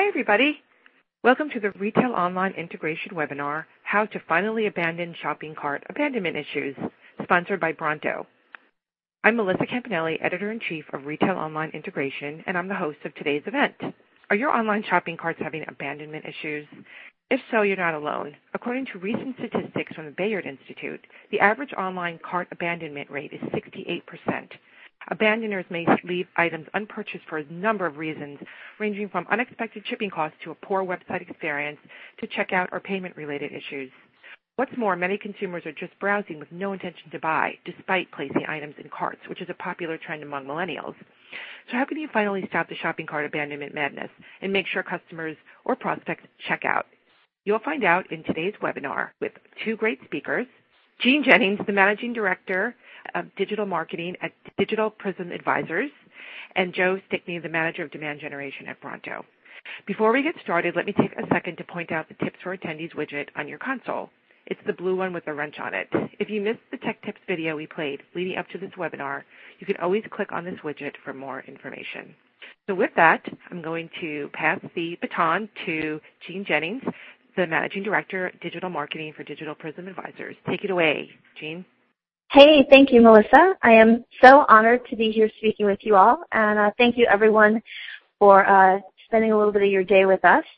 Hi, everybody. Welcome to the Retail Online Integration webinar, How to Finally Abandon Shopping Cart Abandonment Issues, sponsored by Bronto. I'm Melissa Campanelli, Editor-in-Chief of Retail Online Integration, and I'm the host of today's event. Are your online shopping carts having abandonment issues? If so, you're not alone. According to recent statistics from the Bayard Institute, the average online cart abandonment rate is 68%. Abandoners may leave items unpurchased for a number of reasons, ranging from unexpected shipping costs to a poor website experience to checkout or payment-related issues. What's more, many consumers are just browsing with no intention to buy, despite placing items in carts, which is a popular trend among millennials. So how can you finally stop the shopping cart abandonment madness and make sure customers or prospects check out? You'll find out in today's webinar with two great speakers, Jean Jennings, the Managing Director of Digital Marketing at Digital Prism Advisors, and Joe Stickney, the Manager of Demand Generation at Bronto. Before we get started, let me take a second to point out the Tips for Attendees widget on your console. It's the blue one with the wrench on it. If you missed the Tech Tips video we played leading up to this webinar, you can always click on this widget for more information. So with that, I'm going to pass the baton to Jean Jennings, the Managing Director, Digital Marketing for Digital Prism Advisors. Take it away, Jean. Hey, thank you, Melissa. I am so honored to be here speaking with you all, and thank you, everyone, for spending a little bit of your day with us.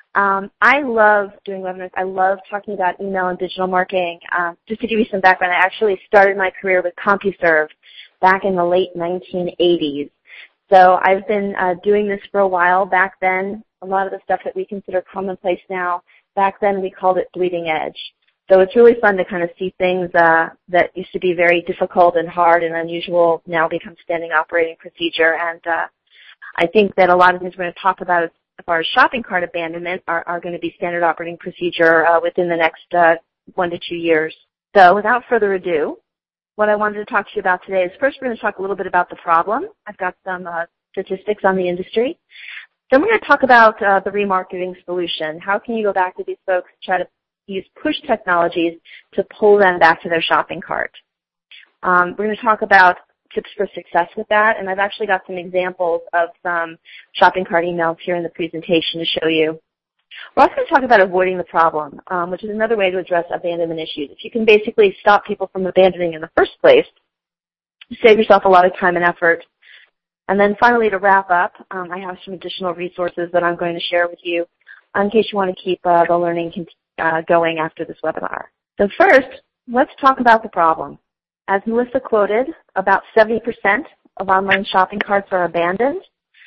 I love doing webinars. I love talking about email and digital marketing. Just to give you some background, I actually started my career with CompuServe back in the late 1980s. So I've been doing this for a while. Back then, a lot of the stuff that we consider commonplace now, back then we called it bleeding edge. So it's really fun to kind of see things that used to be very difficult and hard and unusual now become standing operating procedure. And I think that a lot of things we're going to talk about as far as shopping cart abandonment are going to be standard operating procedure within the next 1 to 2 years. So without further ado, what I wanted to talk to you about today is first we're going to talk a little bit about the problem. I've got some statistics on the industry. Then we're going to talk about the remarketing solution. How can you go back to these folks and try to use push technologies to pull them back to their shopping cart? We're going to talk about tips for success with that, and I've actually got some examples of some shopping cart emails here in the presentation to show you. We're also going to talk about avoiding the problem, which is another way to address abandonment issues. If you can basically stop people from abandoning in the first place, you save yourself a lot of time and effort. And then finally, to wrap up, I have some additional resources that I'm going to share with you in case you want to keep the learning going after this webinar. So first, let's talk about the problem. As Melissa quoted, about 70% of online shopping carts are abandoned.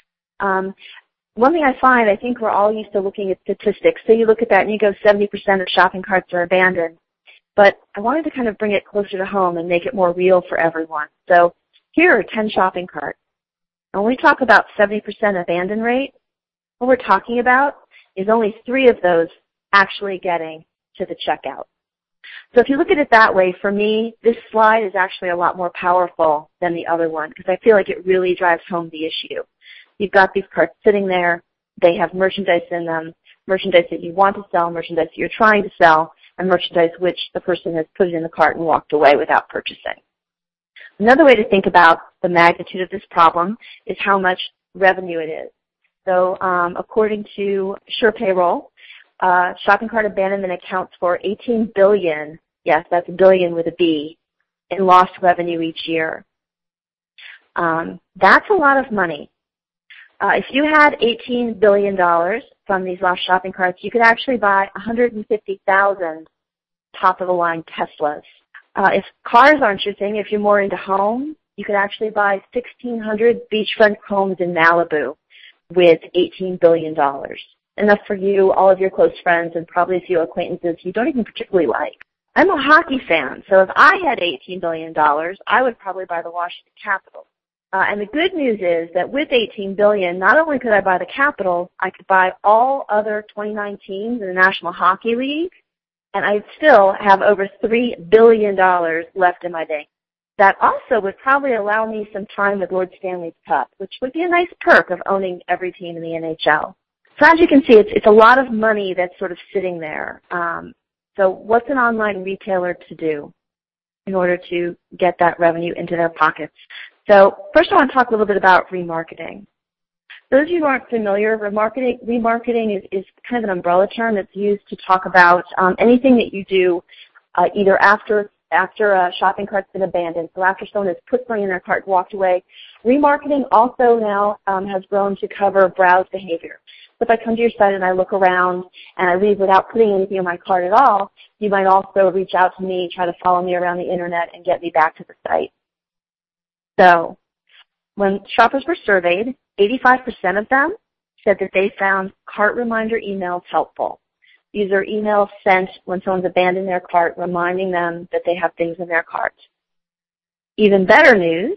One thing I find, I think we're all used to looking at statistics. So you look at that and you go 70% of shopping carts are abandoned. But I wanted to kind of bring it closer to home and make it more real for everyone. So here are 10 shopping carts. And when we talk about 70% abandon rate, what we're talking about is only 3 of those actually getting to the checkout. So if you look at it that way, for me, this slide is actually a lot more powerful than the other one because I feel like it really drives home the issue. You've got these carts sitting there. They have merchandise in them, merchandise that you want to sell, merchandise that you're trying to sell, and merchandise which the person has put in the cart and walked away without purchasing. Another way to think about the magnitude of this problem is how much revenue it is. So according to SurePayroll, shopping cart abandonment accounts for $18 billion, yes, that's a billion with a B, in lost revenue each year. That's a lot of money. If you had $18 billion from these lost shopping carts, you could actually buy 150,000 top-of-the-line Teslas. If cars aren't your thing, if you're more into home, you could actually buy 1,600 beachfront homes in Malibu with $18 billion. Enough for you, all of your close friends, and probably a few acquaintances you don't even particularly like. I'm a hockey fan, so if I had $18 billion, I would probably buy the Washington Capitals. And the good news is that with $18 billion, not only could I buy the Capitals, I could buy all other 29 teams in the National Hockey League, and I'd still have over $3 billion left in my bank. That also would probably allow me some time with Lord Stanley's Cup, which would be a nice perk of owning every team in the NHL. So as you can see, it's a lot of money that's sort of sitting there. So what's an online retailer to do in order to get that revenue into their pockets? So first I want to talk a little bit about remarketing. Those of you who aren't familiar, remarketing is kind of an umbrella term that's used to talk about anything that you do either after a shopping cart's been abandoned, so after someone has put something in their cart and walked away. Remarketing also now has grown to cover browse behavior. So if I come to your site and I look around and I leave without putting anything in my cart at all, you might also reach out to me, try to follow me around the internet and get me back to the site. So when shoppers were surveyed, 85% of them said that they found cart reminder emails helpful. These are emails sent when someone's abandoned their cart, reminding them that they have things in their cart. Even better news,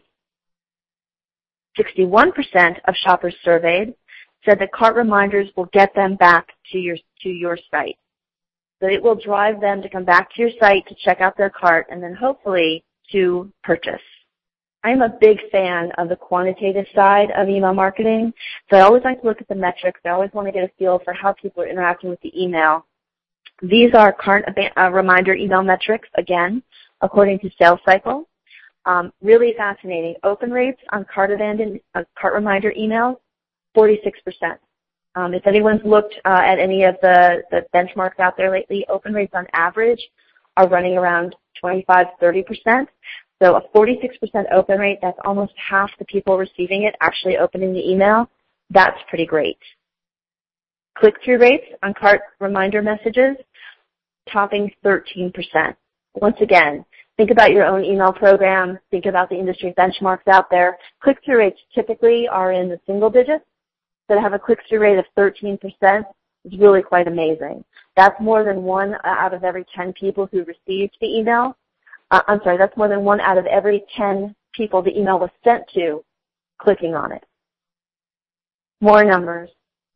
61% of shoppers surveyed said that cart reminders will get them back to your site. So it will drive them to come back to your site to check out their cart and then hopefully to purchase. I'm a big fan of the quantitative side of email marketing, so I always like to look at the metrics. I always want to get a feel for how people are interacting with the email. These are cart reminder email metrics, again, according to Sales Cycle. Really fascinating. Open rates on cart reminder emails, 46%. If anyone's looked at any of the benchmarks out there lately, open rates on average are running around 25-30%. So a 46% open rate, that's almost half the people receiving it actually opening the email. That's pretty great. Click-through rates on cart reminder messages, topping 13%. Once again, think about your own email program. Think about the industry benchmarks out there. Click-through rates typically are in the single digits. So to have a click-through rate of 13% is really quite amazing. That's more than 1 out of every 10 people who received the email. That's more than 1 out of every 10 people the email was sent to clicking on it. More numbers.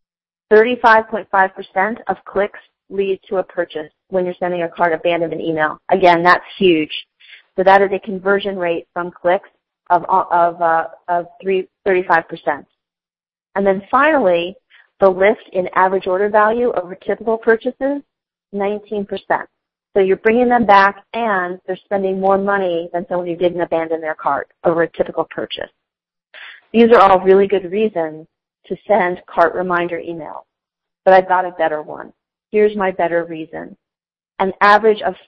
35.5% of clicks lead to a purchase when you're sending a cart abandonment email. Again, that's huge. So that is a conversion rate from clicks of 35%. And then finally, the lift in average order value over typical purchases, 19%. So you're bringing them back and they're spending more money than someone who didn't abandon their cart over a typical purchase. These are all really good reasons to send cart reminder emails. But I've got a better one. Here's my better reason. An average of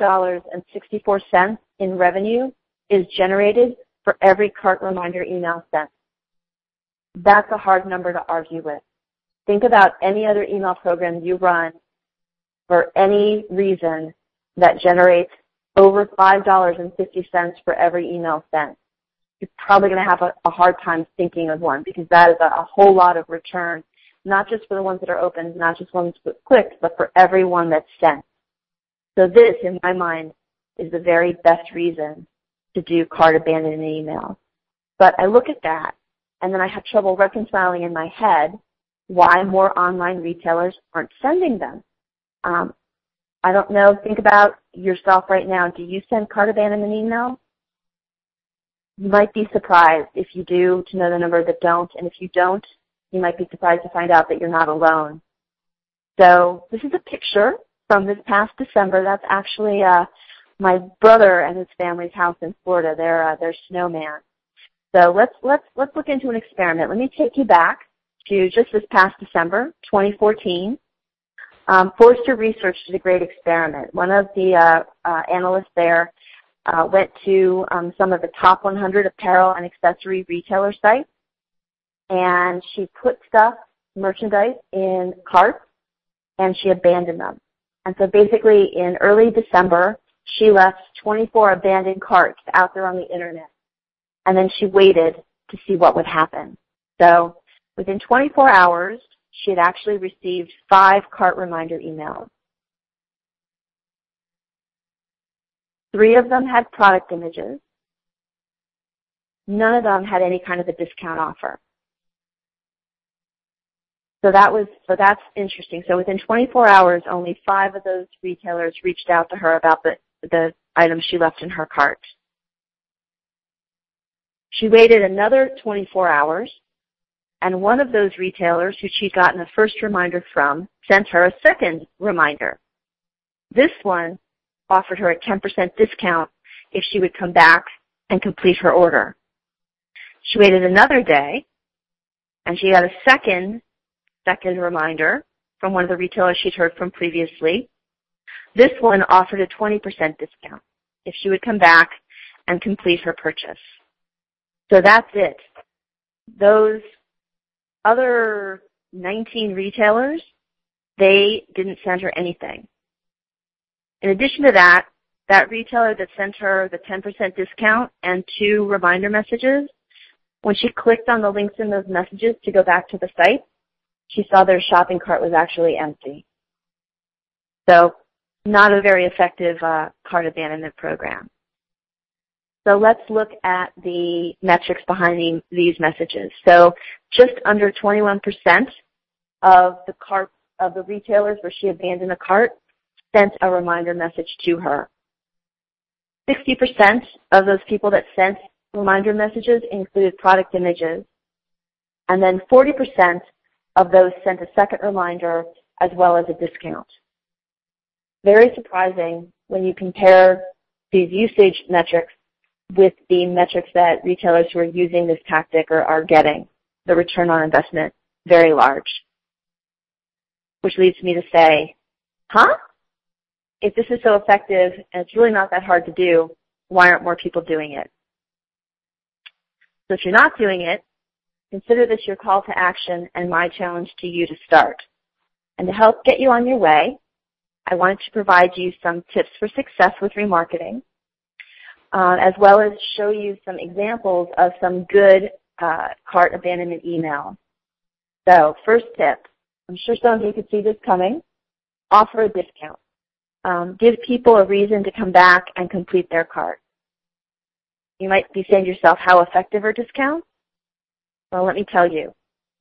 $5.64 in revenue is generated for every cart reminder email sent. That's a hard number to argue with. Think about any other email program you run for any reason that generates over $5.50 for every email sent. You're probably going to have a hard time thinking of one because that is a whole lot of return, not just for the ones that are opened, not just ones that clicked, but for every one that's sent. So this, in my mind, is the very best reason to do cart abandonment emails. But I look at that, and then I have trouble reconciling in my head why more online retailers aren't sending them. I don't know. Think about yourself right now. Do you send cart abandonment emails? You might be surprised if you do to know the number that don't, and if you don't, you might be surprised to find out that you're not alone. So this is a picture from this past December. That's actually my brother and his family's house in Florida. They're snowman. So let's look into an experiment. Let me take you back to just this past December, 2014. Forrester Research did a great experiment. One of the analysts there went to some of the top 100 apparel and accessory retailer sites, and she put merchandise in carts, and she abandoned them. And so basically in early December, she left 24 abandoned carts out there on the internet, and then she waited to see what would happen. So within 24 hours, she had actually received 5 cart reminder emails. 3 of them had product images. None of them had any kind of a discount offer. So that's interesting. So within 24 hours, only 5 of those retailers reached out to her about the items she left in her cart. She waited another 24 hours, and one of those retailers who she'd gotten a first reminder from sent her a second reminder. This one offered her a 10% discount if she would come back and complete her order. She waited another day, And she got a second reminder from one of the retailers she'd heard from previously. This one offered a 20% discount if she would come back and complete her purchase. So that's it. Those other 19 retailers, they didn't send her anything. In addition to that, that retailer that sent her the 10% discount and 2 reminder messages, when she clicked on the links in those messages to go back to the site, she saw their shopping cart was actually empty. So not a very effective cart abandonment program. So let's look at the metrics behind these messages. So just under 21% of the retailers where she abandoned a cart sent a reminder message to her. 60% of those people that sent reminder messages included product images. And then 40% of those sent a second reminder as well as a discount. Very surprising when you compare these usage metrics with the metrics that retailers who are using this tactic are getting. The return on investment, very large. Which leads me to say, if this is so effective and it's really not that hard to do, why aren't more people doing it? So if you're not doing it, consider this your call to action and my challenge to you to start. And to help get you on your way, I wanted to provide you some tips for success with remarketing, as well as show you some examples of some good cart abandonment email. So first tip, I'm sure some of you could see this coming, offer a discount. Give people a reason to come back and complete their cart. You might be saying to yourself, how effective are discounts? Well, let me tell you.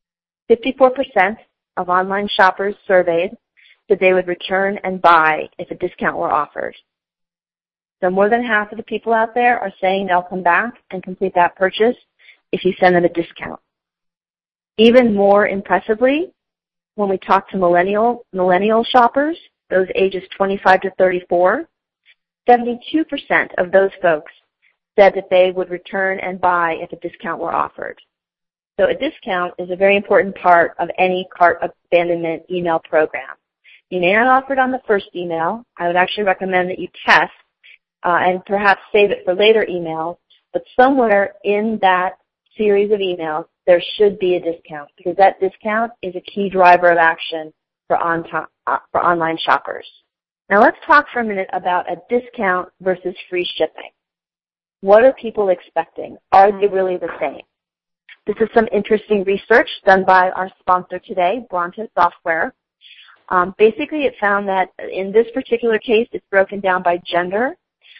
54% of online shoppers surveyed said they would return and buy if a discount were offered. So more than half of the people out there are saying they'll come back and complete that purchase if you send them a discount. Even more impressively, when we talk to millennial shoppers, those ages 25 to 34, 72% of those folks said that they would return and buy if a discount were offered. So a discount is a very important part of any cart abandonment email program. You may not offer it on the first email. I would actually recommend that you test and perhaps save it for later emails, but somewhere in that series of emails, there should be a discount because that discount is a key driver of action for online shoppers. Now let's talk for a minute about a discount versus free shipping. What are people expecting? Are they really the same? This is some interesting research done by our sponsor today, Bronto Software. Basically, it found that in this particular case, it's broken down by gender.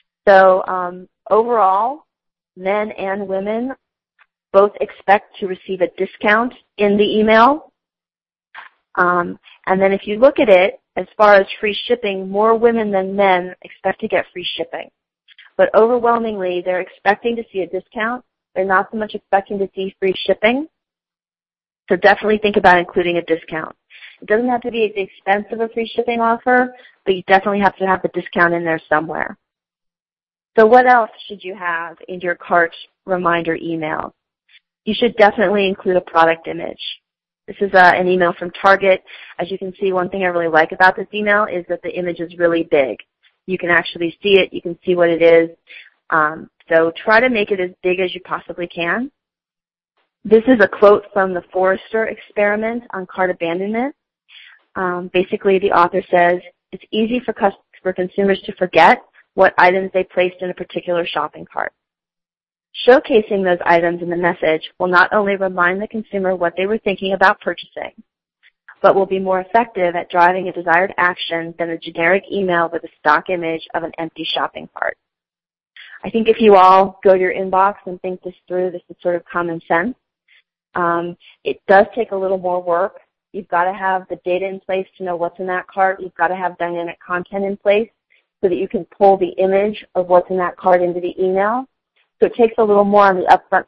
So overall, men and women both expect to receive a discount in the email. And then if you look at it, as far as free shipping, more women than men expect to get free shipping. But overwhelmingly, they're expecting to see a discount. They're not so much expecting to see free shipping. So definitely think about including a discount. It doesn't have to be at the expense of a free shipping offer, but you definitely have to have the discount in there somewhere. So what else should you have in your cart reminder email? You should definitely include a product image. This is an email from Target. As you can see, one thing I really like about this email is that the image is really big. You can actually see it. You can see what it is. So try to make it as big as you possibly can. This is a quote from the Forrester experiment on cart abandonment. Basically, the author says, it's easy for consumers to forget what items they placed in a particular shopping cart. Showcasing those items in the message will not only remind the consumer what they were thinking about purchasing, but will be more effective at driving a desired action than a generic email with a stock image of an empty shopping cart. I think if you all go to your inbox and think this through, this is sort of common sense. It does take a little more work. You've got to have the data in place to know what's in that cart. You've got to have dynamic content in place so that you can pull the image of what's in that cart into the email. So it takes a little more on the upfront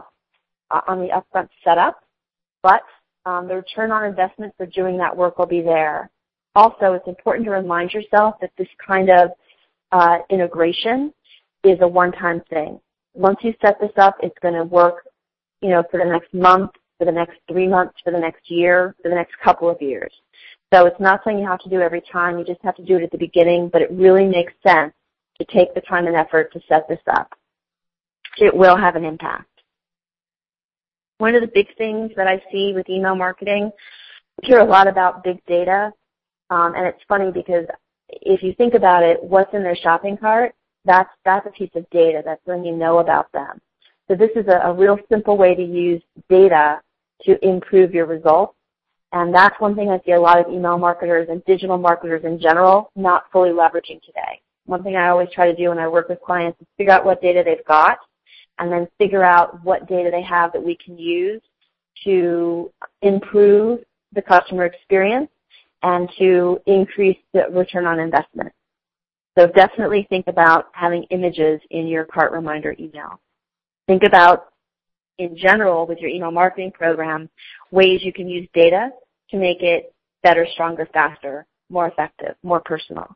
setup, but the return on investment for doing that work will be there. Also, it's important to remind yourself that this kind of integration is a one-time thing. Once you set this up, it's going to work, for the next month for the next 3 months, for the next year, for the next couple of years. So it's not something you have to do every time. You just have to do it at the beginning, but it really makes sense to take the time and effort to set this up. It will have an impact. One of the big things that I see with email marketing, we hear a lot about big data, and it's funny because if you think about it, what's in their shopping cart, that's a piece of data. That's when you know about them. So this is a real simple way to use data to improve your results. And that's one thing I see a lot of email marketers and digital marketers in general not fully leveraging today. One thing I always try to do when I work with clients is figure out what data they've got and then figure out what data they have that we can use to improve the customer experience and to increase the return on investment. So definitely think about having images in your cart reminder email. Think about, in general, with your email marketing program, ways you can use data to make it better, stronger, faster, more effective, more personal.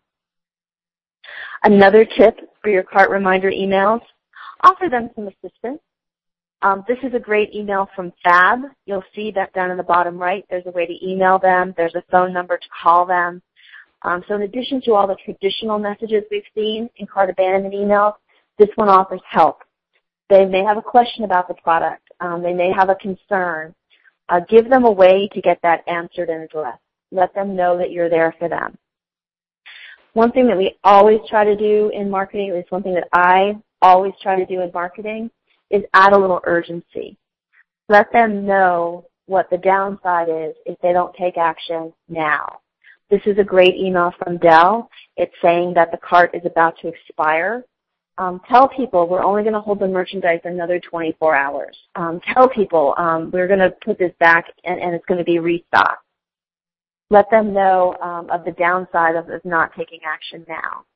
Another tip for your cart reminder emails, offer them some assistance. This is a great email from Fab. You'll see that down in the bottom right, there's a way to email them. There's a phone number to call them. So in addition to all the traditional messages we've seen in cart abandonment emails, this one offers help. They may have a question about the product. They may have a concern. Give them a way to get that answered and addressed. Let them know that you're there for them. One thing that we always try to do in marketing, at least one thing that I always try to do in marketing, is add a little urgency. Let them know what the downside is if they don't take action now. This is a great email from Dell. It's saying that the cart is about to expire. Tell people we're only going to hold the merchandise another 24 hours. Tell people we're going to put this back and it's going to be restocked. Let them know of the downside of not taking action now.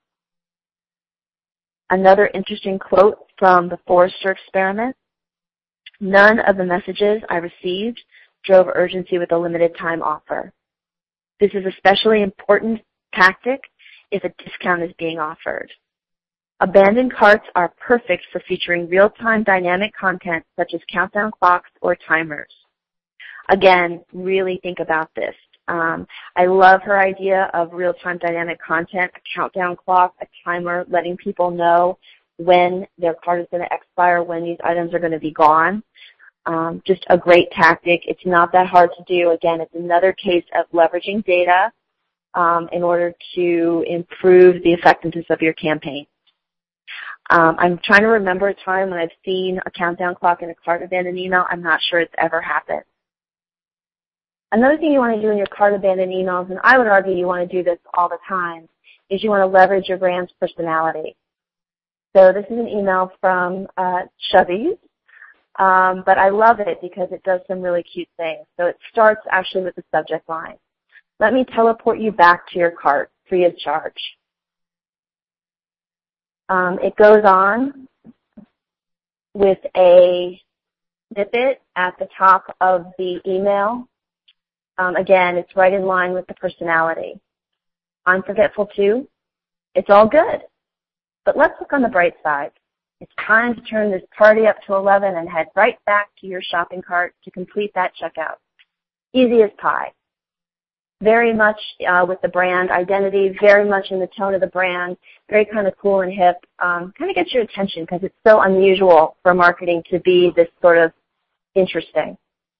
Another interesting quote from the Forrester experiment: none of the messages I received drove urgency with a limited time offer. This is especially important tactic if a discount is being offered. Abandoned carts are perfect for featuring real-time dynamic content such as countdown clocks or timers. Again, really think about this. I love her idea of real-time dynamic content, a countdown clock, a timer, letting people know when their cart is going to expire, when these items are going to be gone. Just a great tactic. It's not that hard to do. Again, it's another case of leveraging data in order to improve the effectiveness of your campaign. I'm trying to remember a time when I've seen a countdown clock in a cart abandoned email. I'm not sure it's ever happened. Another thing you want to do in your cart abandoned emails, and I would argue you want to do this all the time, is you want to leverage your brand's personality. So this is an email from Chevy's, but I love it because it does some really cute things. So it starts actually with the subject line: let me teleport you back to your cart free of charge. It goes on with a snippet at the top of the email. Again, it's right in line with the personality. I'm forgetful too. It's all good. But let's look on the bright side. It's time to turn this party up to 11 and head right back to your shopping cart to complete that checkout. Easy as pie. Very much with the brand identity, very much in the tone of the brand, very kind of cool and hip. Kind of gets your attention because it's so unusual for marketing to be this sort of interesting.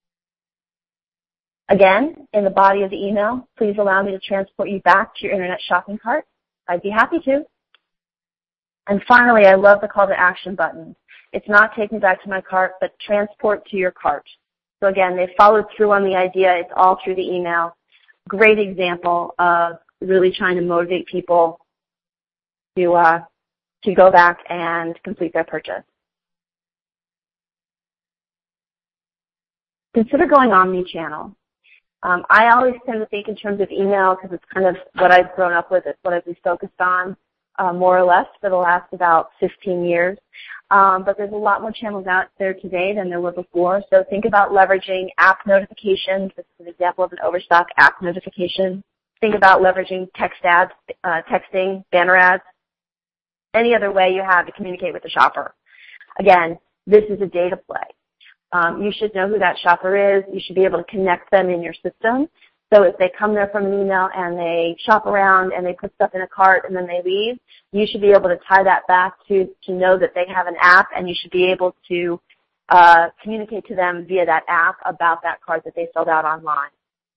Again, in the body of the email, please allow me to transport you back to your internet shopping cart. I'd be happy to. And finally, I love the call to action button. It's not take me back to my cart, but transport to your cart. So again, they followed through on the idea. It's all through the email. Great example of really trying to motivate people to go back and complete their purchase. Consider going omni-channel. I always tend to think in terms of email because it's kind of what I've grown up with. It's what I've been focused on more or less for the last about 15 years. But there's a lot more channels out there today than there were before. So think about leveraging app notifications. This is an example of an overstock app notification. Think about leveraging text ads, texting, banner ads, any other way you have to communicate with the shopper. Again, this is a data play. You should know who that shopper is. You should be able to connect them in your system. So if they come there from an email and they shop around and they put stuff in a cart and then they leave, you should be able to tie that back to know that they have an app, and you should be able to communicate to them via that app about that cart that they filled out online.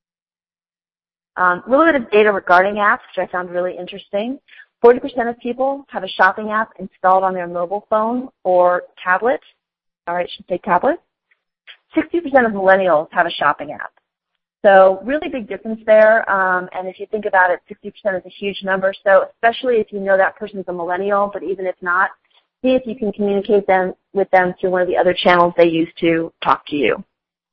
A little bit of data regarding apps, which I found really interesting. 40% of people have a shopping app installed on their mobile phone or tablet. All right, I should say tablet. 60% of millennials have a shopping app. So really big difference there. And if you think about it, 60% is a huge number. So especially if you know that person's a millennial, but even if not, see if you can communicate with them through one of the other channels they use to talk to you.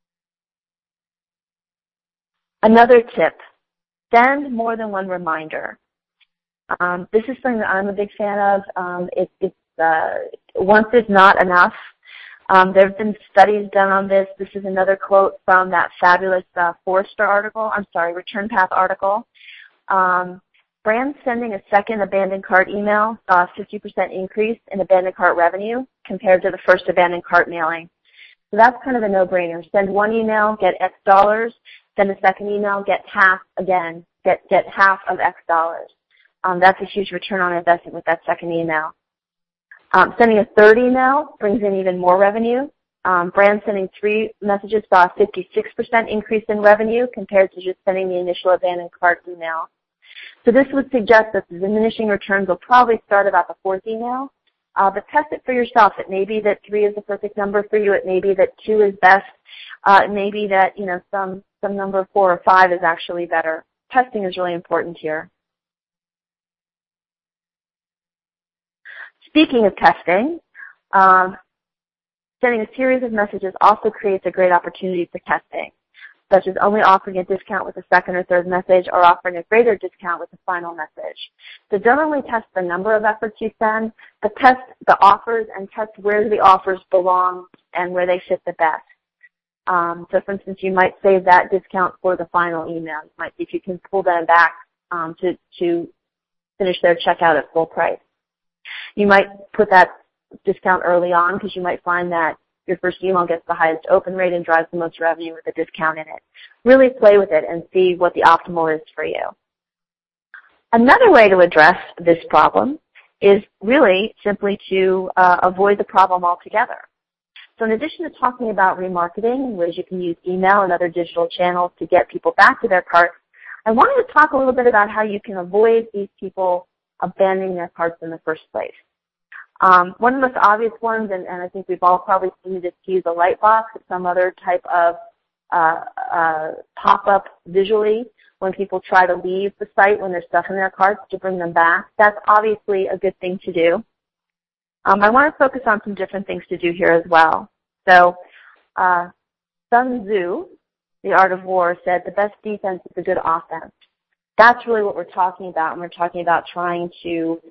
Another tip, send more than one reminder. This is something that I'm a big fan of. Once is not enough. There have been studies done on this. This is another quote from that fabulous Return Path article. Brands sending a second abandoned cart email saw a 50% increase in abandoned cart revenue compared to the first abandoned cart mailing. So that's kind of a no-brainer. Send one email, get X dollars. Send a second email, get half again, get half of X dollars. That's a huge return on investment with that second email. Sending a third email brings in even more revenue. Brands sending 3 messages saw a 56% increase in revenue compared to just sending the initial abandoned cart email. So this would suggest that the diminishing returns will probably start about the 4th email. But test it for yourself. It may be that 3 is the perfect number for you. It may be that 2 is best. It may be that, some number 4 or 5 is actually better. Testing is really important here. Speaking of testing, sending a series of messages also creates a great opportunity for testing, such as only offering a discount with the second or third message or offering a greater discount with the final message. So don't only test the number of efforts you send, but test the offers and test where the offers belong and where they fit the best. So for instance, you might save that discount for the final email. You might see if you can pull them back to finish their checkout at full price. You might put that discount early on because you might find that your first email gets the highest open rate and drives the most revenue with a discount in it. Really play with it and see what the optimal is for you. Another way to address this problem is really simply to avoid the problem altogether. So in addition to talking about remarketing, ways you can use email and other digital channels to get people back to their carts, I wanted to talk a little bit about how you can avoid these people abandoning their carts in the first place. One of the most obvious ones, and I think we've all probably seen this, to use a light box or some other type of pop-up visually when people try to leave the site when there's stuff in their carts to bring them back. That's obviously a good thing to do. I want to focus on some different things to do here as well. So Sun Tzu, The Art of War, said the best defense is a good offense. That's really what we're talking about, and we're talking about trying to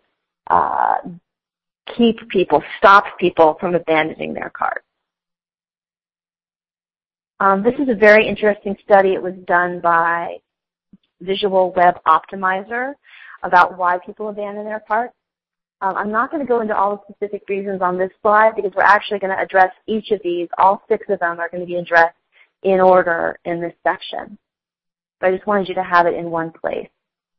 stop people from abandoning their cart. This is a very interesting study. It was done by Visual Web Optimizer about why people abandon their cart. I'm not going to go into all the specific reasons on this slide because we're actually going to address each of these. All 6 of them are going to be addressed in order in this section. But I just wanted you to have it in one place.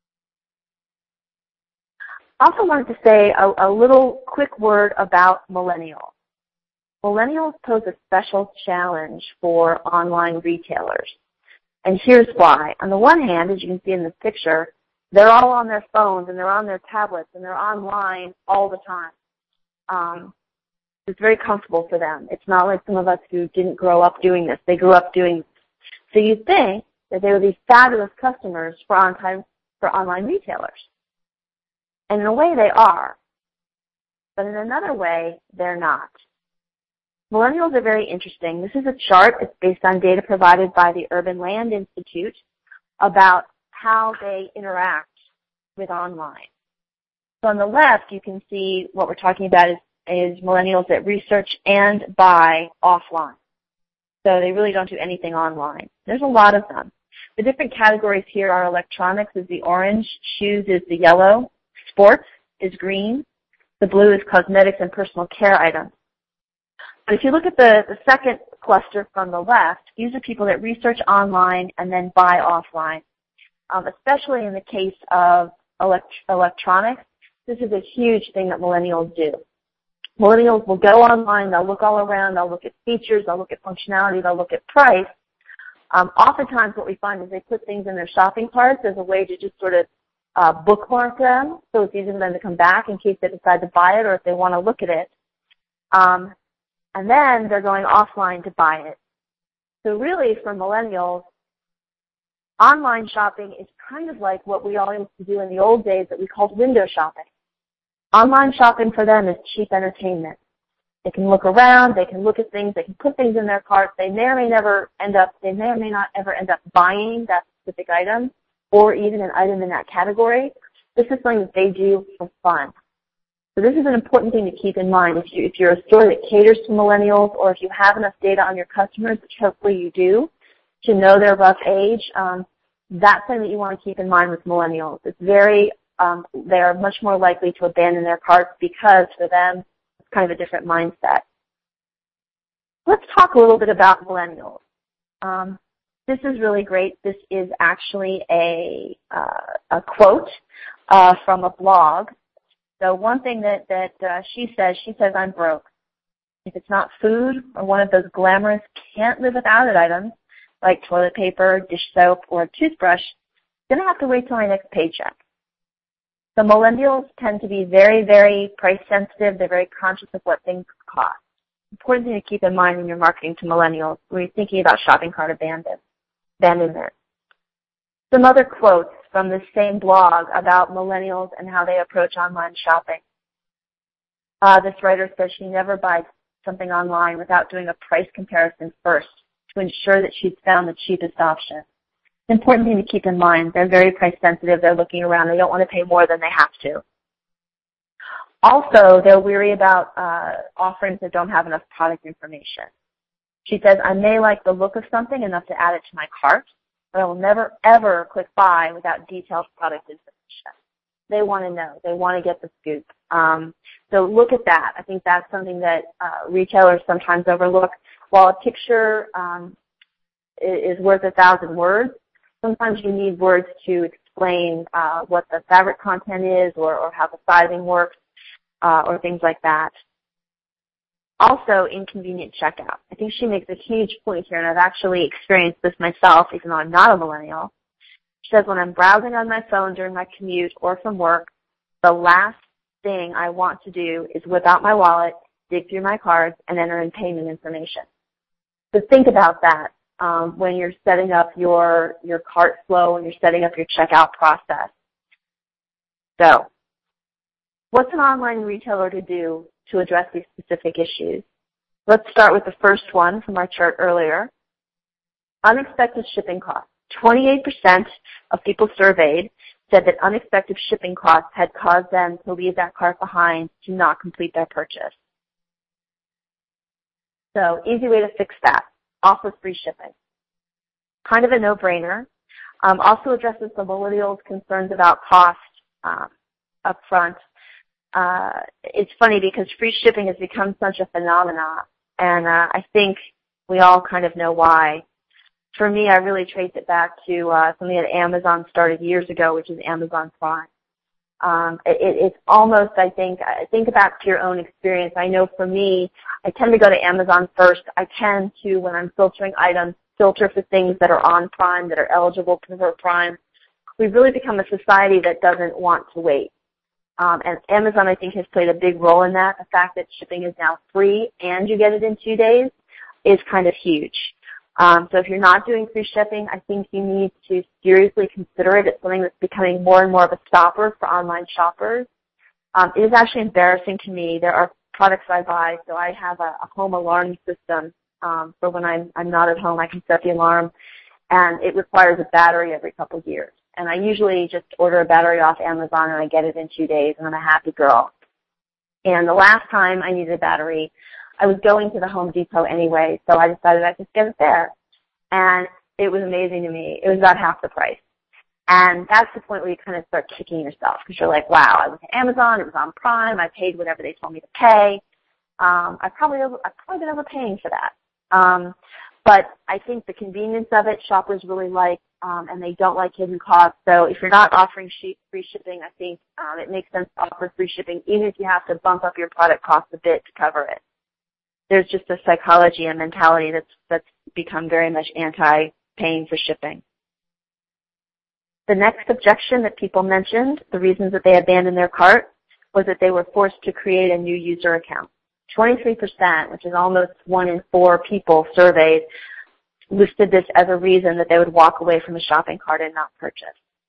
I also wanted to say a little quick word about millennials. Millennials pose a special challenge for online retailers. And here's why. On the one hand, as you can see in this picture, they're all on their phones and they're on their tablets and they're online all the time. It's very comfortable for them. It's not like some of us who didn't grow up doing this. They grew up doing this. So you'd think that they would be fabulous customers for online retailers. And in a way they are. But in another way, they're not. Millennials are very interesting. This is a chart. It's based on data provided by the Urban Land Institute about how they interact with online. So on the left, you can see what we're talking about is millennials that research and buy offline. So they really don't do anything online. There's a lot of them. The different categories here are electronics is the orange, shoes is the yellow, sports is green, the blue is cosmetics and personal care items. But if you look at the second cluster from the left, these are people that research online and then buy offline. Especially in the case of electronics, this is a huge thing that millennials do. Millennials will go online, they'll look all around, they'll look at features, they'll look at functionality, they'll look at price. Oftentimes what we find is they put things in their shopping carts as a way to just sort of bookmark them, so it's easy for them to come back in case they decide to buy it or if they want to look at it. And then they're going offline to buy it. So really, for millennials, online shopping is kind of like what we all used to do in the old days that we called window shopping. Online shopping for them is cheap entertainment. They can look around, they can look at things, they can put things in their cart. They may or may not ever end up buying that specific item or even an item in that category. This is something that they do for fun. So this is an important thing to keep in mind. If you're a store that caters to millennials, or if you have enough data on your customers, which hopefully you do, to know their rough age, that's something that you want to keep in mind with millennials. It's they're much more likely to abandon their carts because for them, it's kind of a different mindset. Let's talk a little bit about millennials. This is really great. This is actually a quote from a blog. So one thing that she says, I'm broke. If it's not food or one of those glamorous can't live without it items like toilet paper, dish soap, or a toothbrush, I'm going to have to wait till my next paycheck. So millennials tend to be very, very price sensitive. They're very conscious of what things cost. Important thing to keep in mind when you're marketing to millennials when you're thinking about shopping cart abandonment. Some other quotes from the same blog about millennials and how they approach online shopping. This writer says she never buys something online without doing a price comparison first to ensure that she's found the cheapest option. It's an important thing to keep in mind. They're very price sensitive. They're looking around. They don't want to pay more than they have to. Also, they're weary about offerings that don't have enough product information. She says, I may like the look of something enough to add it to my cart, but I will never, ever click buy without detailed product information. They want to know. They want to get the scoop. So look at that. I think that's something that retailers sometimes overlook. While a picture is worth 1,000 words, sometimes you need words to explain what the fabric content is or how the sizing works or things like that. Also, inconvenient checkout. I think she makes a huge point here, and I've actually experienced this myself, even though I'm not a millennial. She says, when I'm browsing on my phone during my commute or from work, the last thing I want to do is whip out my wallet, dig through my cards, and enter in payment information. So think about that when you're setting up your cart flow and you're setting up your checkout process. So, what's an online retailer to do to address these specific issues? Let's start with the first one from our chart earlier. Unexpected shipping costs. 28% of people surveyed said that unexpected shipping costs had caused them to leave that cart behind to not complete their purchase. So, easy way to fix that. Offer free shipping. Kind of a no-brainer. Also addresses the millennials' concerns about cost up front. It's funny because free shipping has become such a phenomenon, and I think we all kind of know why. For me, I really trace it back to something that Amazon started years ago, which is Amazon Prime. It's almost, I think back to your own experience. I know for me, I tend to go to Amazon first. I tend to, when I'm filtering items, filter for things that are on Prime, that are eligible for Prime. We've really become a society that doesn't want to wait. And Amazon, I think, has played a big role in that. The fact that shipping is now free and you get it in 2 days is kind of huge. So if you're not doing free shipping, I think you need to seriously consider it. It's something that's becoming more and more of a stopper for online shoppers. It is actually embarrassing to me. There are products I buy, so I have a home alarm system for when I'm not at home. I can set the alarm, and it requires a battery every couple of years. And I usually just order a battery off Amazon, and I get it in 2 days, and I'm a happy girl. And the last time I needed a battery, I was going to the Home Depot anyway, so I decided I'd just get it there. And it was amazing to me. It was about half the price. And that's the point where you kind of start kicking yourself because you're like, wow, I went to Amazon, it was on Prime, I paid whatever they told me to pay. I've probably been overpaying for that. But I think the convenience of it, shoppers really like, and they don't like hidden costs. So if you're not offering free shipping, I think it makes sense to offer free shipping, even if you have to bump up your product cost a bit to cover it. There's just a psychology and mentality that's become very much anti-paying for shipping. The next objection that people mentioned, the reasons that they abandoned their cart, was that they were forced to create a new user account. 23%, which is almost 1 in 4 people surveyed, listed this as a reason that they would walk away from a shopping cart and not purchase.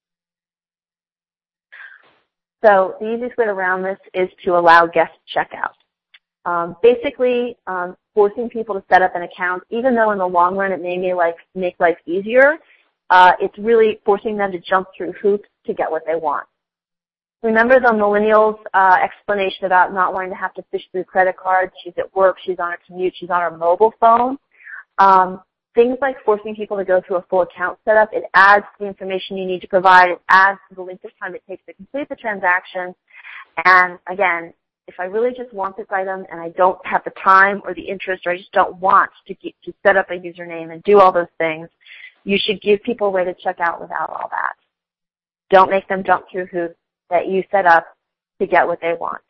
So the easiest way around this is to allow guest checkout. Basically, forcing people to set up an account, even though in the long run it may make life easier, it's really forcing them to jump through hoops to get what they want. Remember the millennials' explanation about not wanting to have to fish through credit cards? She's at work, she's on her commute, she's on her mobile phone. Things like forcing people to go through a full account setup, it adds to the information you need to provide, it adds to the length of time it takes to complete the transaction. And again, if I really just want this item and I don't have the time or the interest, or I just don't want to set up a username and do all those things, you should give people a way to check out without all that. Don't make them jump through hoops that you set up to get what they want.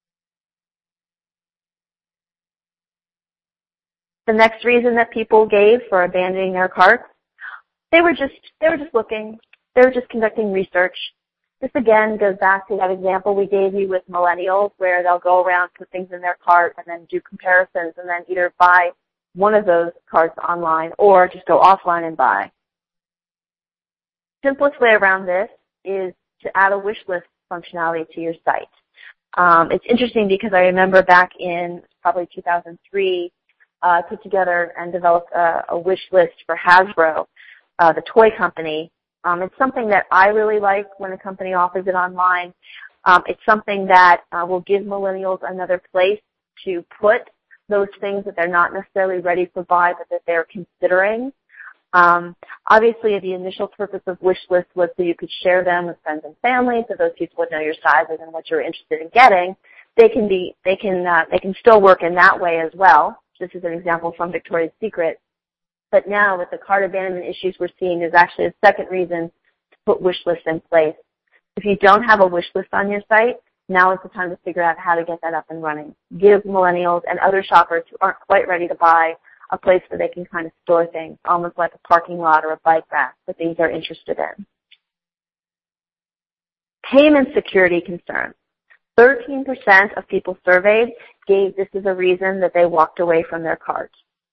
The next reason that people gave for abandoning their carts, they were just looking. They were just conducting research. This again goes back to that example we gave you with millennials, where they'll go around, put things in their cart, and then do comparisons, and then either buy one of those carts online or just go offline and buy. Simplest way around this is to add a wish list functionality to your site. It's interesting because I remember back in probably 2003, I put together and developed a wish list for Hasbro, the toy company. It's something that I really like when a company offers it online. It's something that will give millennials another place to put those things that they're not necessarily ready to buy, but that they're considering. Obviously, the initial purpose of wish lists was so you could share them with friends and family, so those people would know your sizes and what you're interested in getting. They can still work in that way as well. This is an example from Victoria's Secret. But now, with the cart abandonment issues we're seeing, there's actually a second reason to put wish lists in place. If you don't have a wish list on your site, now is the time to figure out how to get that up and running. Give millennials and other shoppers who aren't quite ready to buy a place where they can kind of store things, almost like a parking lot or a bike rack, the things they're interested in. Payment security concerns. 13% of people surveyed gave this as a reason that they walked away from their cart.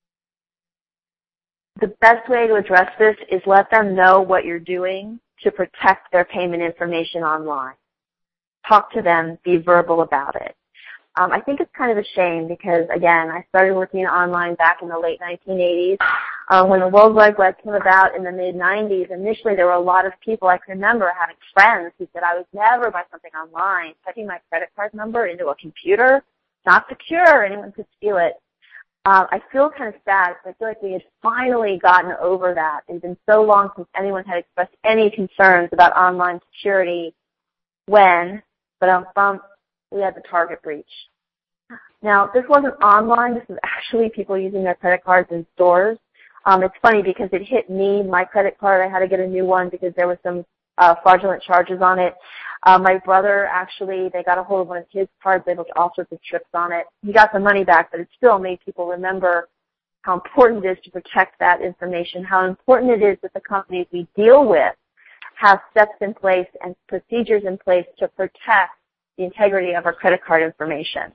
The best way to address this is let them know what you're doing to protect their payment information online. Talk to them, be verbal about it. I think it's kind of a shame because, again, I started working online back in the late 1980s. When the World Wide Web came about in the mid-90s, initially there were a lot of people, I can remember having friends who said, I would never buy something online. Typing my credit card number into a computer, not secure, anyone could steal it. I feel kind of sad because I feel like we had finally gotten over that. It had been so long since anyone had expressed any concerns about online security when, we had the Target breach. Now, this wasn't online. This was actually people using their credit cards in stores. It's funny because it hit me, my credit card. I had to get a new one because there were some fraudulent charges on it. My brother, actually, they got a hold of one of his cards. They booked all sorts of trips on it. He got the money back, but it still made people remember how important it is to protect that information, how important it is that the companies we deal with have steps in place and procedures in place to protect the integrity of our credit card information.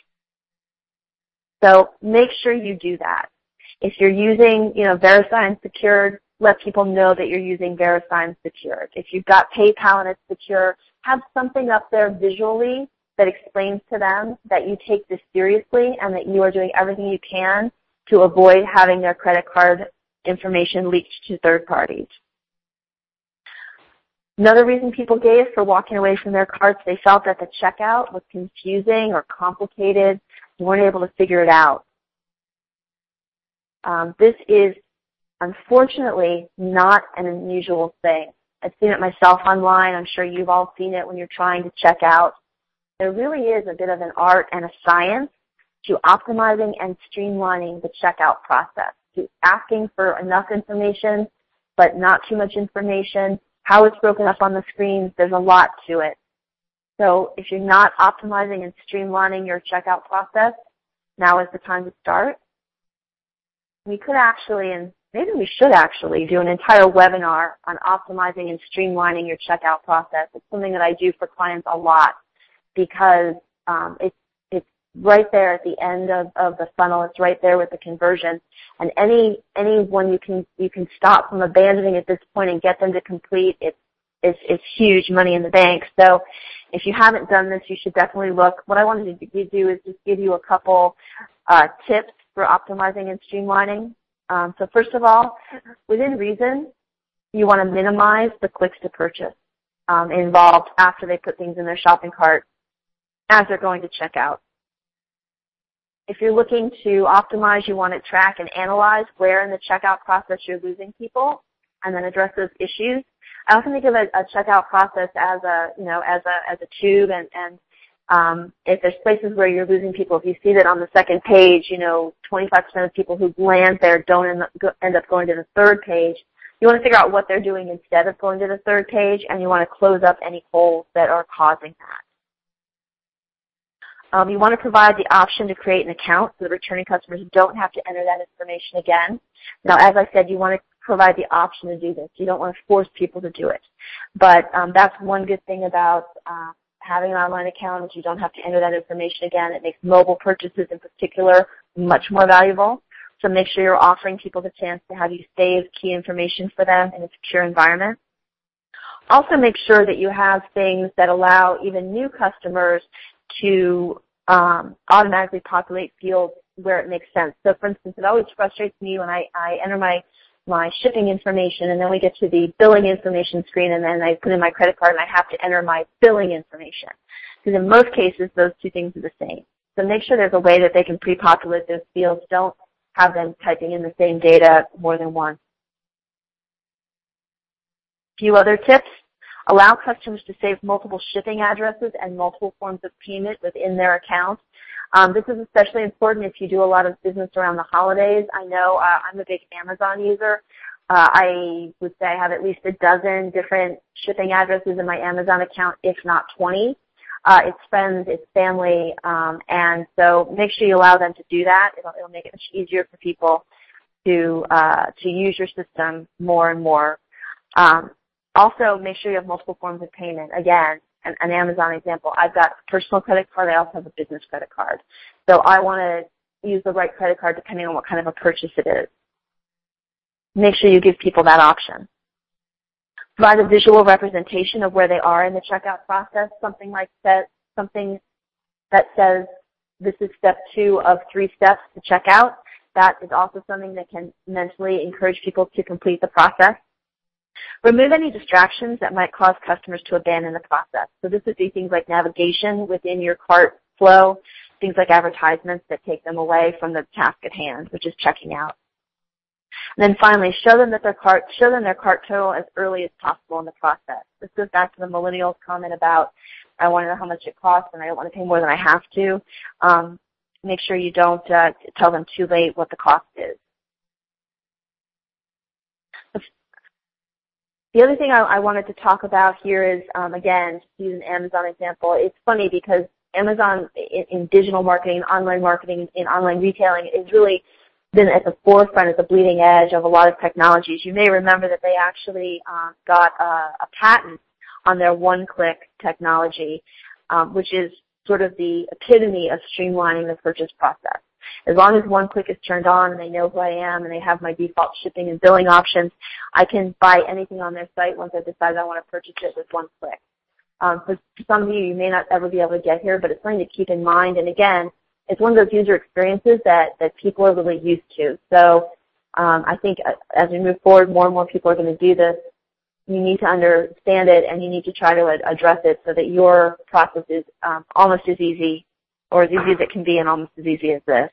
So make sure you do that. If you're using, VeriSign Secured, let people know that you're using VeriSign Secured. If you've got PayPal and it's secure, have something up there visually that explains to them that you take this seriously and that you are doing everything you can to avoid having their credit card information leaked to third parties. Another reason people gave for walking away from their carts, they felt that the checkout was confusing or complicated. They weren't able to figure it out. This is, unfortunately, not an unusual thing. I've seen it myself online. I'm sure you've all seen it when you're trying to check out. There really is a bit of an art and a science to optimizing and streamlining the checkout process, to asking for enough information but not too much information, how it's broken up on the screens. There's a lot to it. So if you're not optimizing and streamlining your checkout process, now is the time to start. We could actually, and maybe we should actually, do an entire webinar on optimizing and streamlining your checkout process. It's something that I do for clients a lot because it's right there at the end of the funnel. It's right there with the conversion. And anyone you can stop from abandoning at this point and get them to complete, it's huge money in the bank. So if you haven't done this, you should definitely look. What I wanted to do is just give you a couple tips for optimizing and streamlining. So first of all, within reason, you want to minimize the clicks to purchase involved after they put things in their shopping cart as they're going to check out. If you're looking to optimize, you want to track and analyze where in the checkout process you're losing people and then address those issues. I often think of a checkout process as a tube, and if there's places where you're losing people, if you see that on the second page, 25% of people who land there don't end up going to the third page, you want to figure out what they're doing instead of going to the third page, and you want to close up any holes that are causing that. You want to provide the option to create an account so that returning customers don't have to enter that information again. Now, as I said, you want to provide the option to do this. You don't want to force people to do it. But that's one good thing about having an online account is you don't have to enter that information again. It makes mobile purchases in particular much more valuable. So make sure you're offering people the chance to have you save key information for them in a secure environment. Also make sure that you have things that allow even new customers to automatically populate fields where it makes sense. So for instance, it always frustrates me when I enter my shipping information and then we get to the billing information screen and then I put in my credit card and I have to enter my billing information. Because in most cases, those two things are the same. So make sure there's a way that they can pre-populate those fields. Don't have them typing in the same data more than once. A few other tips. Allow customers to save multiple shipping addresses and multiple forms of payment within their account. This is especially important if you do a lot of business around the holidays. I know I'm a big Amazon user. I would say I have at least a dozen different shipping addresses in my Amazon account, if not 20. It's friends, it's family, and so make sure you allow them to do that. It'll make it much easier for people to use your system more and more. Also, make sure you have multiple forms of payment. Again, an Amazon example, I've got a personal credit card. I also have a business credit card. So I want to use the right credit card depending on what kind of a purchase it is. Make sure you give people that option. Provide a visual representation of where they are in the checkout process, something that says this is step 2 of 3 steps to check out. That is also something that can mentally encourage people to complete the process. Remove any distractions that might cause customers to abandon the process. So this would be things like navigation within your cart flow, things like advertisements that take them away from the task at hand, which is checking out. And then finally, show them their cart total as early as possible in the process. This goes back to the millennials comment about I want to know how much it costs and I don't want to pay more than I have to. Make sure you don't tell them too late what the cost is. The other thing I wanted to talk about here is, again, to use an Amazon example, it's funny because Amazon in digital marketing, online marketing, in online retailing is really been at the forefront, at the bleeding edge of a lot of technologies. You may remember that they actually got a patent on their one-click technology, which is sort of the epitome of streamlining the purchase process. As long as one click is turned on and they know who I am and they have my default shipping and billing options, I can buy anything on their site once I've decided I want to purchase it with one click. For some of you may not ever be able to get here, but it's something to keep in mind. And again, it's one of those user experiences that people are really used to. So I think as we move forward, more and more people are going to do this. You need to understand it and you need to try to address it so that your process is almost as easy or as easy as it can be and almost as easy as this.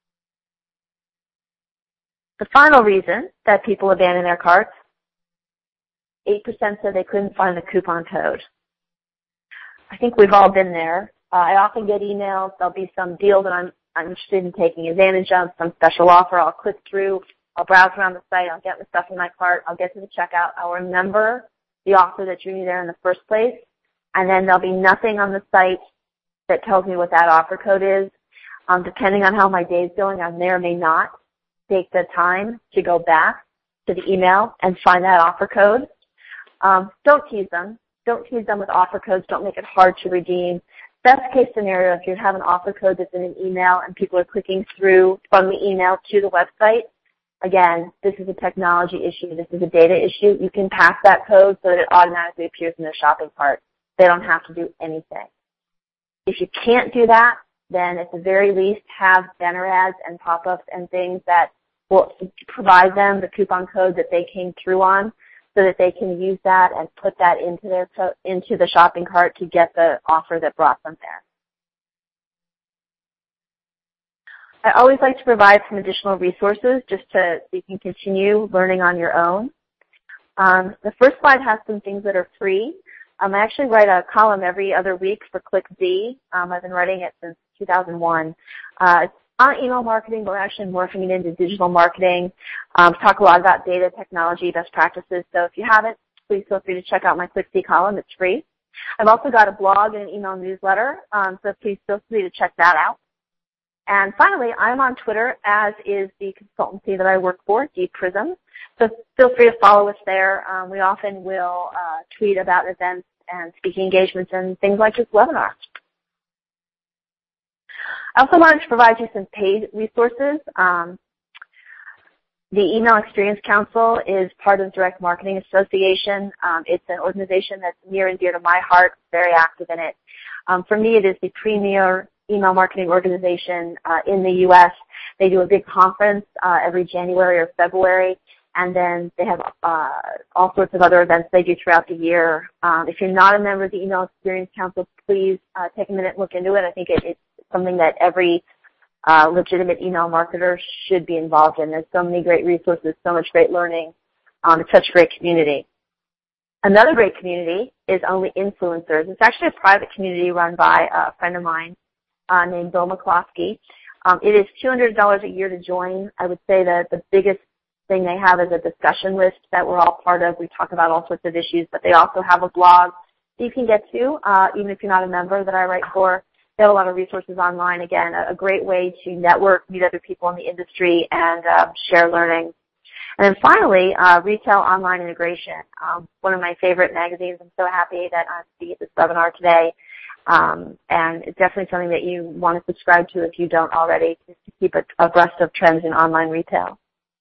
The final reason that people abandon their carts, 8% said they couldn't find the coupon code. I think we've all been there. I often get emails. There'll be some deal that I'm I'm interested in taking advantage of some special offer. I'll click through. I'll browse around the site. I'll get the stuff in my cart. I'll get to the checkout. I'll remember the offer that drew me there in the first place. And then there'll be nothing on the site that tells me what that offer code is. Depending on how my day's going, I may or may not take the time to go back to the email and find that offer code. Don't tease them. Don't tease them with offer codes. Don't make it hard to redeem. Best case scenario, if you have an offer code that's in an email and people are clicking through from the email to the website, again, this is a technology issue. This is a data issue. You can pass that code so that it automatically appears in their shopping cart. They don't have to do anything. If you can't do that, then at the very least have banner ads and pop-ups and things that will provide them the coupon code that they came through on so that they can use that and put that into the shopping cart to get the offer that brought them there. I always like to provide some additional resources just so you can continue learning on your own. The first slide has some things that are free. I actually write a column every other week for ClickZ. I've been writing it since 2001. It's on email marketing. We're actually morphing it into digital marketing. Talk a lot about data, technology, best practices. So if you haven't, please feel free to check out my ClickZ column. It's free. I've also got a blog and an email newsletter, so please feel free to check that out. And finally, I'm on Twitter, as is the consultancy that I work for, dPrism. So feel free to follow us there. We often will tweet about events and speaking engagements and things like this webinar. I also wanted to provide you some paid resources. The Email Experience Council is part of Direct Marketing Association. It's an organization that's near and dear to my heart, very active in it. For me, it is the premier email marketing organization in the U.S. They do a big conference every January or February, and then they have all sorts of other events they do throughout the year. If you're not a member of the Email Experience Council, please take a minute and look into it. I think it's something that every legitimate email marketer should be involved in. There's so many great resources, so much great learning. It's such a great community. Another great community is Only Influencers. It's actually a private community run by a friend of mine named Bill McCloskey. It is $200 a year to join. I would say that the biggest thing they have is a discussion list that we're all part of. We talk about all sorts of issues, but they also have a blog that you can get to, even if you're not a member, that I write for. They have a lot of resources online. Again, a great way to network, meet other people in the industry, and share learning. And then finally, Retail Online Integration, one of my favorite magazines. I'm so happy that I'm speaking at this webinar today. And it's definitely something that you want to subscribe to if you don't already, just to keep abreast of trends in online retail.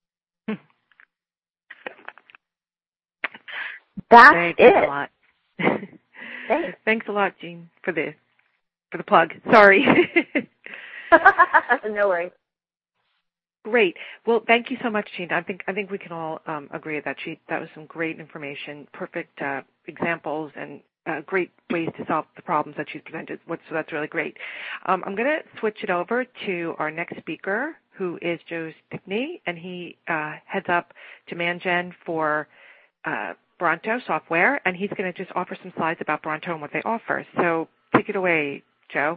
That's Thanks it. a lot. Thanks. Thanks a lot, Jean, for the plug. Sorry. No worries. Great. Well, thank you so much, Jean. I think we can all agree that that was some great information, perfect examples, and great ways to solve the problems that she's presented. So that's really great. I'm going to switch it over to our next speaker, who is Joe Stickney, and he heads up demand gen for Bronto software, and he's going to just offer some slides about Bronto and what they offer. So take it away, Joe.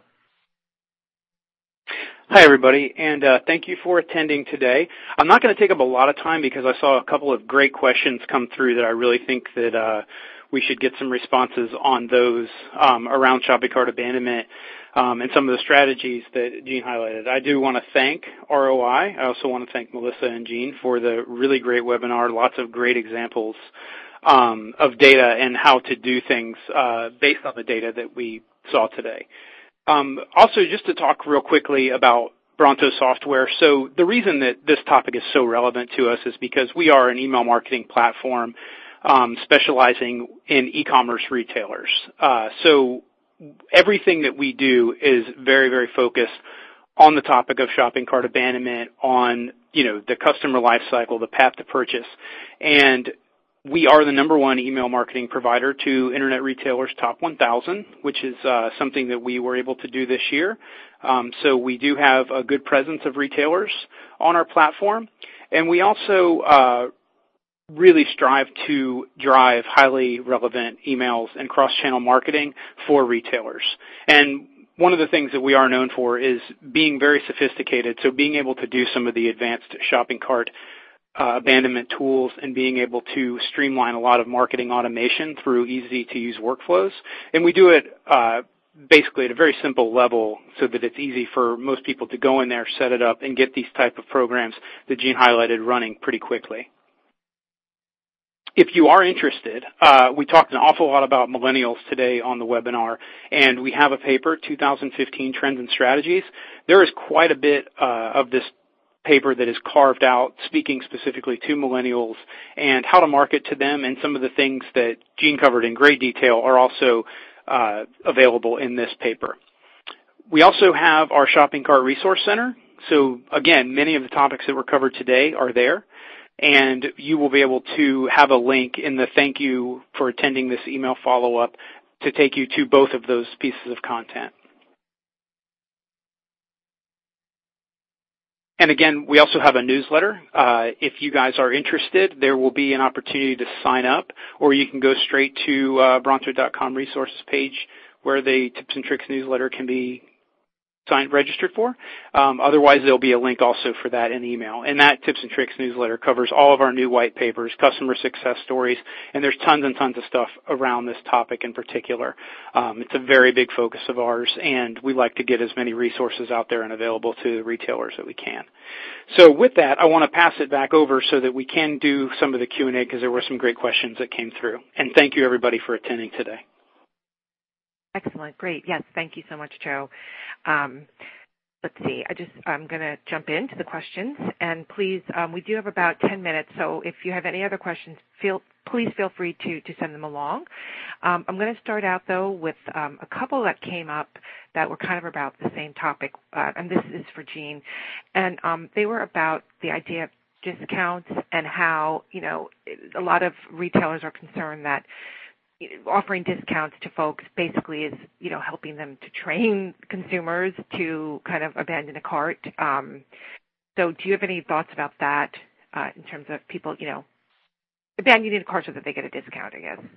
Hi, everybody, and thank you for attending today. I'm not going to take up a lot of time because I saw a couple of great questions come through that I really think that we should get some responses on those around shopping cart abandonment and some of the strategies that Jean highlighted. I do want to thank ROI. I also want to thank Melissa and Jean for the really great webinar, lots of great examples of data and how to do things based on the data that we saw today. Also, just to talk real quickly about Bronto software. So the reason that this topic is so relevant to us is because we are an email marketing platform specializing in e-commerce retailers. So everything that we do is very, very focused on the topic of shopping cart abandonment, on, the customer life cycle, the path to purchase. And we are the number one email marketing provider to Internet Retailers Top 1,000, which is something that we were able to do this year. So we do have a good presence of retailers on our platform. And we also really strive to drive highly relevant emails and cross-channel marketing for retailers. And one of the things that we are known for is being very sophisticated, so being able to do some of the advanced shopping cart abandonment tools and being able to streamline a lot of marketing automation through easy-to-use workflows. And we do it basically at a very simple level so that it's easy for most people to go in there, set it up, and get these type of programs that Jean highlighted running pretty quickly. If you are interested, we talked an awful lot about millennials today on the webinar, and we have a paper, 2015 Trends and Strategies. There is quite a bit of this paper that is carved out, speaking specifically to millennials and how to market to them, and some of the things that Jean covered in great detail are also available in this paper. We also have our Shopping Cart Resource Center. So again, many of the topics that were covered today are there, and you will be able to have a link in the thank you for attending this email follow-up to take you to both of those pieces of content. And again, we also have a newsletter. If you guys are interested, there will be an opportunity to sign up, or you can go straight to Bronto.com resources page where the Tips and Tricks newsletter can be registered for. Otherwise, there'll be a link also for that in the email. And that Tips and Tricks newsletter covers all of our new white papers, customer success stories, and there's tons and tons of stuff around this topic in particular. It's a very big focus of ours, and we like to get as many resources out there and available to the retailers that we can. So with that, I want to pass it back over so that we can do some of the Q&A because there were some great questions that came through. And thank you, everybody, for attending today. Excellent. Great. Yes. Thank you so much, Joe. Let's see. I'm going to jump into the questions, and please, we do have about 10 minutes, so if you have any other questions, please feel free to send them along. I'm going to start out, though, with a couple that came up that were kind of about the same topic, and this is for Jean, and they were about the idea of discounts and how, a lot of retailers are concerned that offering discounts to folks basically is, helping them to train consumers to kind of abandon a cart. So do you have any thoughts about that in terms of people, abandoning a cart so that they get a discount, I guess?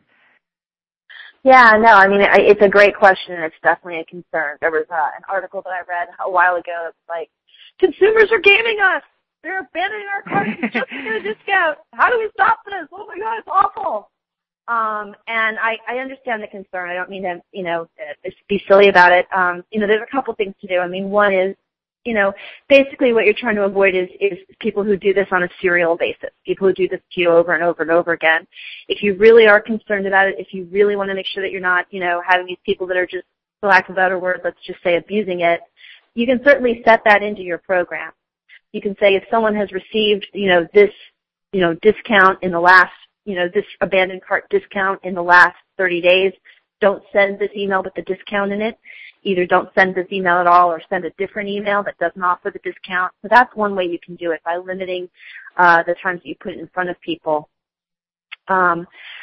Yeah, no, it's a great question, and it's definitely a concern. There was an article that I read a while ago that's like, consumers are gaming us. They're abandoning our carts just to get a discount. How do we stop this? Oh, my God, it's awful. And I understand the concern. I don't mean to, be silly about it. There's a couple things to do. One is, basically what you're trying to avoid is people who do this on a serial basis, people who do this to you over and over and over again. If you really are concerned about it, if you really want to make sure that you're not, having these people that are just, for lack of a better word, let's just say abusing it, you can certainly set that into your program. You can say if someone has received, this, discount in the last, this abandoned cart discount in the last 30 days, don't send this email with the discount in it. Either don't send this email at all or send a different email that doesn't offer the discount. So that's one way you can do it, by limiting the times that you put it in front of people and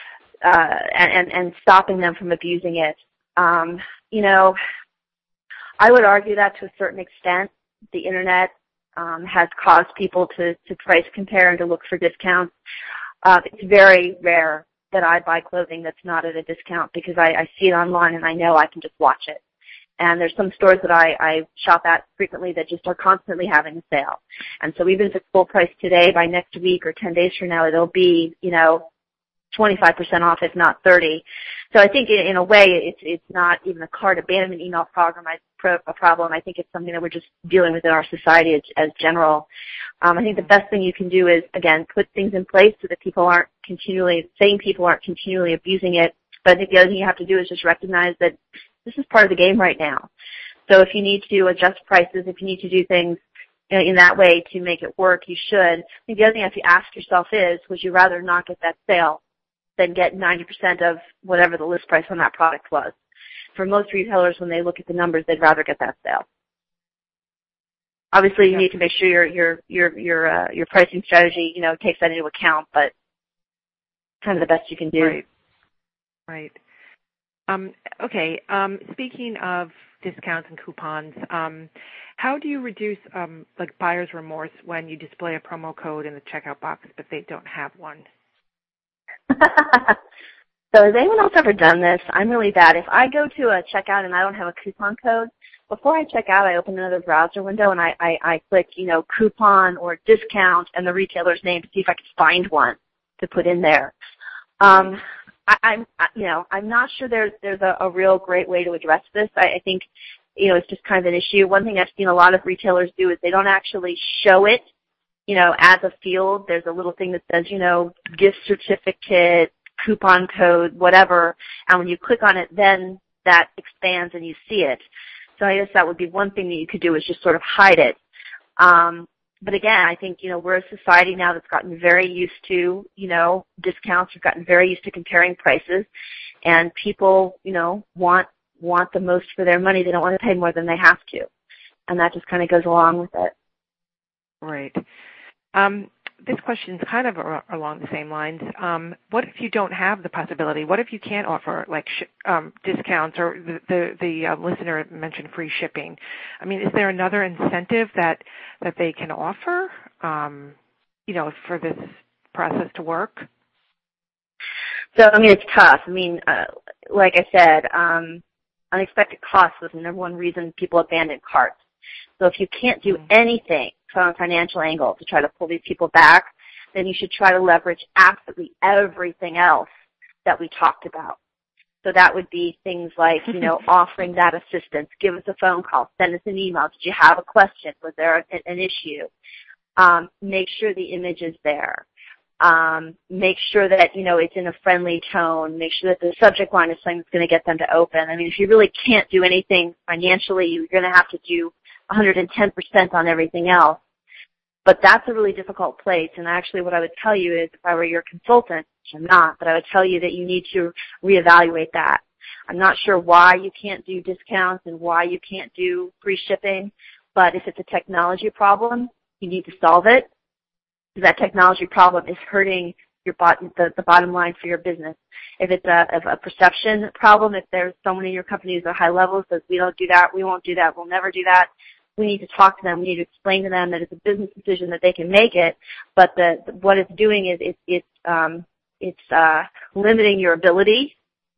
stopping them from abusing it. I would argue that to a certain extent, the Internet has caused people to price compare and to look for discounts. It's very rare that I buy clothing that's not at a discount because I see it online and I know I can just watch it. And there's some stores that I shop at frequently that just are constantly having a sale. And so even if it's full price today, by next week or 10 days from now, it'll be, 25% off, if not 30. So I think in a way it's not even a cart abandonment email problem. I think it's something that we're just dealing with in our society as general. I think the best thing you can do is, again, put things in place so that people aren't continually abusing it. But I think the other thing you have to do is just recognize that this is part of the game right now. So if you need to adjust prices, if you need to do things in that way to make it work, you should. I think the other thing you have to ask yourself is, would you rather not get that sale than get 90% of whatever the list price on that product was? For most retailers, when they look at the numbers, they'd rather get that sale. Obviously, you need to make sure your pricing strategy, takes that into account, but kind of the best you can do. Right. Okay. Speaking of discounts and coupons, how do you reduce buyer's remorse when you display a promo code in the checkout box but they don't have one? So has anyone else ever done this? I'm really bad. If I go to a checkout and I don't have a coupon code, before I check out, I open another browser window and I click, coupon or discount and the retailer's name to see if I can find one to put in there. I'm not sure there's a real great way to address this. I think, it's just kind of an issue. One thing I've seen a lot of retailers do is they don't actually show it, as a field. There's a little thing that says, gift certificate, coupon code, whatever. And when you click on it, then that expands and you see it. So I guess that would be one thing that you could do is just sort of hide it. But again, I think, we're a society now that's gotten very used to, discounts. We've gotten very used to comparing prices. And people, want the most for their money. They don't want to pay more than they have to. And that just kind of goes along with it. Right. This question is kind of along the same lines. What if you don't have the possibility? What if you can't offer like discounts, or the listener mentioned free shipping? I mean, is there another incentive that they can offer, for this process to work? So, it's tough. Like I said, unexpected costs was the number one reason people abandon carts. So if you can't do anything from a financial angle to try to pull these people back, then you should try to leverage absolutely everything else that we talked about. So that would be things like, offering that assistance. Give us a phone call. Send us an email. Did you have a question? Was there an issue? Make sure the image is there. Make sure that, it's in a friendly tone. Make sure that the subject line is something that's going to get them to open. If you really can't do anything financially, you're going to have to do 110% on everything else. But that's a really difficult place. And actually what I would tell you is, if I were your consultant, which I'm not, but I would tell you that you need to reevaluate that. I'm not sure why you can't do discounts and why you can't do free shipping, but if it's a technology problem, you need to solve it. That technology problem is hurting the bottom line for your business. If it's a perception problem, if there's someone in your company who's at a high level says, we don't do that, we won't do that, we'll never do that, we need to talk to them. We need to explain to them that it's a business decision, that they can make it, but what it's doing is it's limiting your ability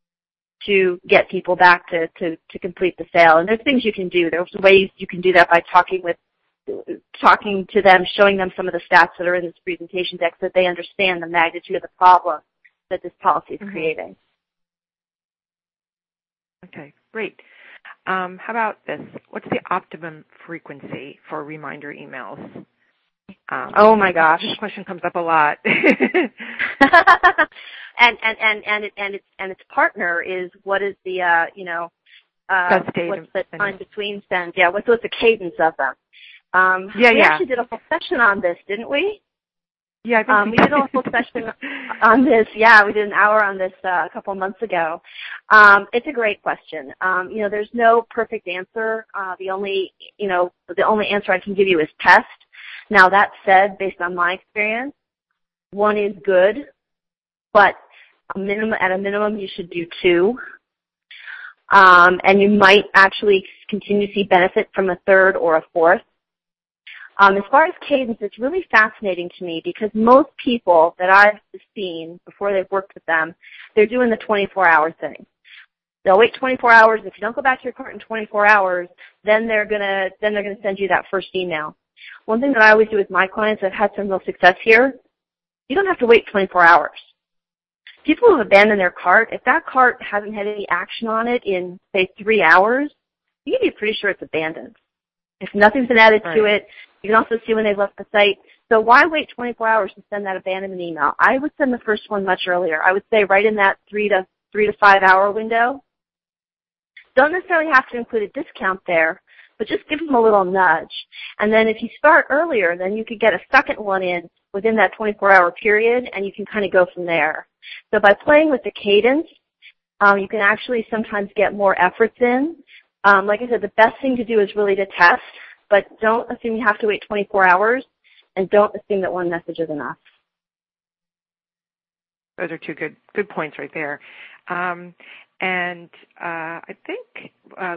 to get people back to complete the sale. And there's things you can do. There's ways you can do that by talking to them, showing them some of the stats that are in this presentation deck so that they understand the magnitude of the problem that this policy is creating. Okay, great. How about this? What's the optimum frequency for reminder emails? Oh my gosh, this question comes up a lot. and its partner is, what is the what's the time between sends? Yeah, what's the cadence of them? We actually did a whole session on this, didn't we? Yeah, I think we did a whole session on this. Yeah, we did an hour on this a couple months ago. It's a great question. There's no perfect answer. The only answer I can give you is test. Now, that said, based on my experience, one is good, but at a minimum, you should do two. And you might actually continue to see benefit from a third or a fourth. As far as cadence, it's really fascinating to me because most people that I've seen before they've worked with them, they're doing the 24-hour thing. They'll wait 24 hours. If you don't go back to your cart in 24 hours, then they're gonna send you that first email. One thing that I always do with my clients that have had some real success here, you don't have to wait 24 hours. People who have abandoned their cart, if that cart hasn't had any action on it in, say, 3 hours, you can be pretty sure it's abandoned. If nothing's been added to it, you can also see when they've left the site. So why wait 24 hours to send that abandonment email? I would send the first one much earlier. I would say right in that 3 to 5 hour window. Don't necessarily have to include a discount there, but just give them a little nudge. And then if you start earlier, then you could get a second one in within that 24-hour period, and you can kind of go from there. So by playing with the cadence, you can actually sometimes get more efforts in. Like I said, the best thing to do is really to test, but don't assume you have to wait 24 hours, and don't assume that one message is enough. Those are two good points right there. And I think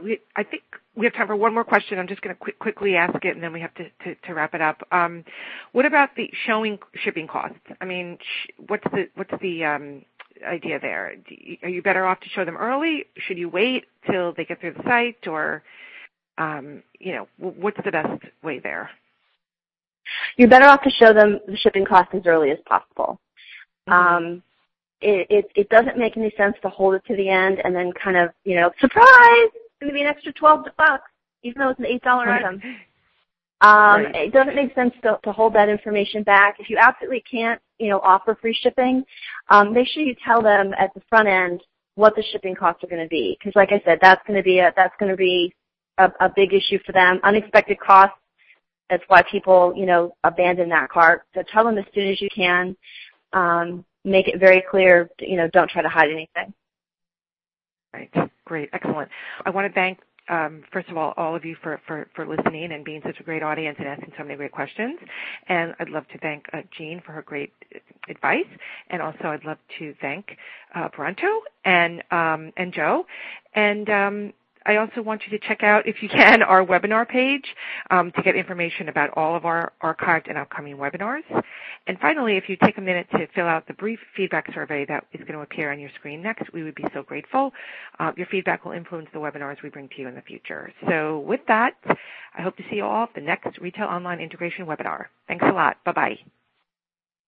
we have time for one more question. I'm just going to quickly ask it, and then we have to wrap it up. What about the showing shipping costs? I mean, what's the idea there? Are you better off to show them early? Should you wait till they get through the site, or what's the best way there? You're better off to show them the shipping cost as early as possible. Mm-hmm. It doesn't make any sense to hold it to the end and then kind of, surprise, it's going to be an extra $12, even though it's an $8 item. Right. It doesn't make sense to hold that information back. If you absolutely can't, offer free shipping, make sure you tell them at the front end what the shipping costs are going to be. Because like I said, that's going to be a big issue for them. Unexpected costs. That's why people, abandon that cart. So tell them as soon as you can. Make it very clear, don't try to hide anything. Right. Great. Excellent. I want to thank, first of all of you for listening and being such a great audience and asking so many great questions. And I'd love to thank Jean for her great advice. And also I'd love to thank Bronto and Joe. And I also want you to check out, if you can, our webinar page to get information about all of our archived and upcoming webinars. And finally, if you take a minute to fill out the brief feedback survey that is going to appear on your screen next, we would be so grateful. Your feedback will influence the webinars we bring to you in the future. So with that, I hope to see you all at the next Retail Online Integration webinar. Thanks a lot. Bye-bye.